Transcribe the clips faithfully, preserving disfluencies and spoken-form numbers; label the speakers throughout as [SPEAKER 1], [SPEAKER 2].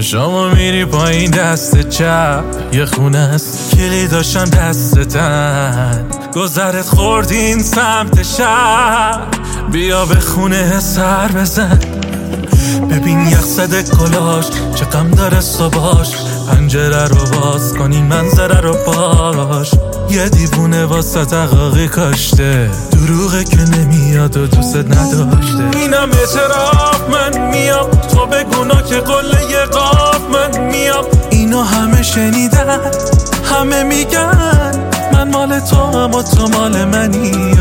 [SPEAKER 1] چشامو میری پایین دست چپ، یه خونه است کلی داشتم دستتن، گذرت خورد این سمت شهر، بیا به خونه سر بزن، ببین یخ زده کلاش چه غم داره صبحاش، پنجره رو باز کن این منظره رو باش، یه دیوونه واسه تقاقی کاشته، دروغه که نمیاد و دوست نداشته. اینم اعتراف من میام، تو بگونا که قله قاف من میام، اینو همه شنیدن همه میگن من مال تو اما تو مال منی.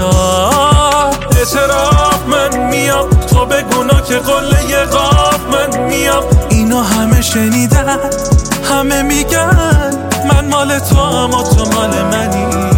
[SPEAKER 1] اعتراف من میام، تو بگونا که قله قاف من میام، اینو همه شنیدن همه میگن من مال تو اما تو مال منی.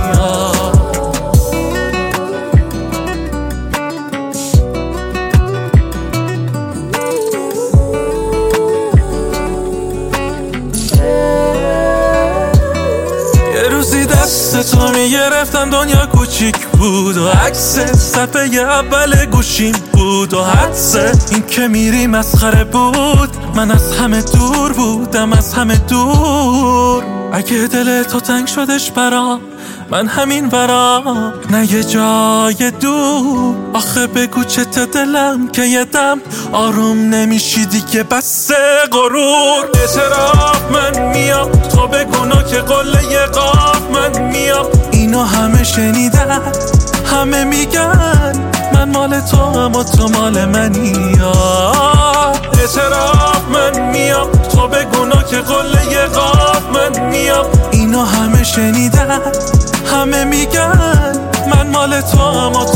[SPEAKER 1] یه روزی دست تو میگرفتم دنیا کوچیک بود و عکس صفحه اول گوشیم بود و حدسه این که میری مسخره بود، من از همه دور بودم از همه دور. اگه دل تو تنگ شدش برام من همین برام، نه یه جای دور، آخه بگو چت دلم که یه دم آروم نمیشی دیگه بس غرور. اعتراف من میام، تو بگونا که قله قاف من میام، اینو همه شنیدن همه میگن من مال تو اما تو مال منی. اعتراف من میام، تو بگونا که قله قاف من میام، اینو همه شنیدن همه میگن من مال تو اما